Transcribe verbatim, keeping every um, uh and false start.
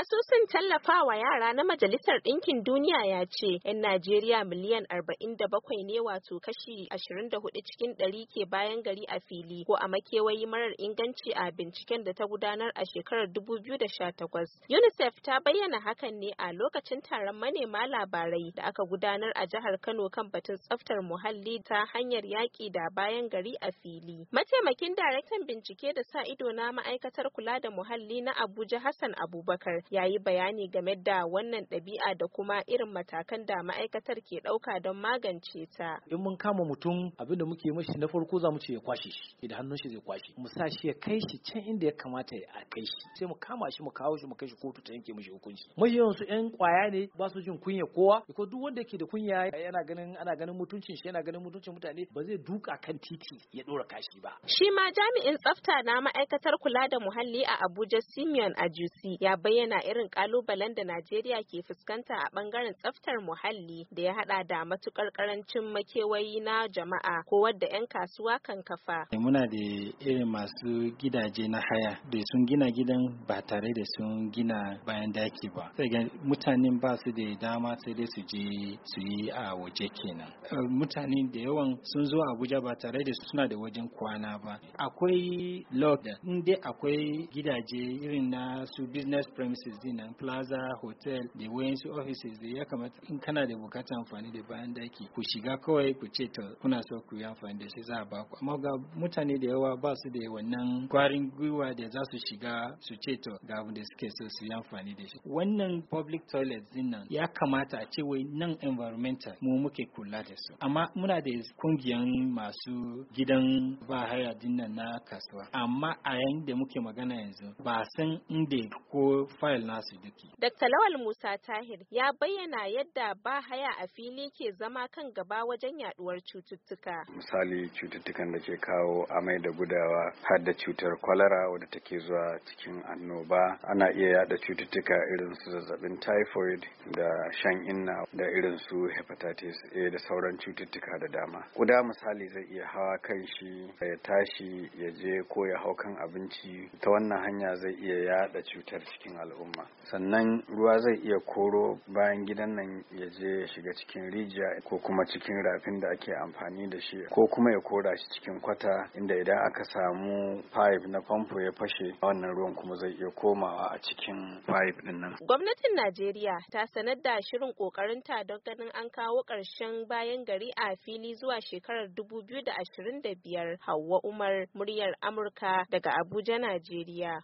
Asusun tallafawa yara na Majalisar Ɗinkin Duniya ya ce 'yan Najeriya miliyan arba'in da bakwai ne, wato kashi ashirin da hudu cikin ɗari ke bayan gari a fili ko a makewayi marar inganci a binciken da ta gudanar a shekarar dubu biyu da sha takwas. UNICEF ta bayyana hakan ne a lokacin taron manema labarai da aka gudanar a jihar Kano kan batun tsaftar muhalli ta hanyar yaƙi da bayan gari a fili. Mataimakin daraktan bincike da sa ido na ma'aikatar kula da muhalli na Abuja, Hassan Abubakar, ya yi bayani game da wannan ɗabi'a da kuma irin matakan da ma'aikatar ke ɗauka don magance ta. In mun kama mutum, abin da muke mashi na farko za mu ce ya kwashe shi, da hannun shi zai kwashe, mu sa shi ya kai shi can inda ya kamata a kai shi, sai mu kama shi mu kawo shi mu kai shi kotu ta yanke mishi hukunci. Mahiyan su ƴan kwaya ne, ba su jin kunya kowa, ko duk wanda ke da kunya yana ganin ana ganin mutuncin shi, yana ganin mutuncin mutane, ba zai duka kan titi ya ɗora kashi ba. Shi ma jami'in tsafta na ma'aikatar kula da muhalli a Abuja, Simeon Ajusi, ya bayyana irin kalubalen da Najeriya ke fuskanta a bangaren tsaftar muhalli da ya hada da matukar karancin makewayi na jama'a ko wadda 'yan kasuwa kan kafa. Muna da irin masu gidaje na haya da sun gina gidan ba tare da sun gina bayan daki ba. Sai ga mutanen ba su da dama, sai dai su je su yi a waje kenan. Mutane da yawan sun zo Abuja ba tare da suna da wajen kwana ba. Akwai log da in dai akwai gidaje irin na su business premises din nan, plaza, hotel da wayansu offices da ya kamata in kana da bukatar amfani da bayan daki ku shiga kawai ku ce to kuna so ku yi amfani da shi za a ba ku. Amma ga mutane da yawa ba su da wannan kwarin gwiwa da za su shiga su ce to ga abin da suke so su yi amfani da shi. Wannan public toilets din nan ya kamata a ce wai nan environmental mu muke kula da su. Amma muna da kungiyan masu gidan ba haya din nan na kasuwa. Amma a yayin da muke magana yanzu ba san inda ko file nasu duki. Dakta Lawal Musa Tahir ya bayyana yadda ba haya a fili ke zama kan gaba wajen yaduwar cututtuka. Misali cututtukan da ke kawo amai da gudawa har da cutar kwalara wadda take zuwa cikin annoba. Ana iya yada cututtuka irin su zazzabin typhoid da shan inna da irin su hepatitis A da sauran cututtuka da dama. Kuda misali zai iya hawa kan shi ya tashi ya je ko ya hau kan abinci, ta wannan hanya zai iya yada cutar cikin al'umma. Sannan ruwa zai iya koro bayan gidan nan ya je ya shiga cikin rijiya ko kuma cikin rafin da ake amfani da shi, ko kuma ya kora shi cikin kwata, inda idan aka samu pipe na famfo ya fashe, wannan ruwan kuma zai iya komawa a cikin pipe din nan. Gwamnatin Najeriya ta sanar da shirin kokarinta don ganin an kawo ƙarshen bayan gari a fili zuwa shekarar dubu biyu da ashirin da biyar. Hauwa Umar, muryar Amurka daga Abuja, Najeriya.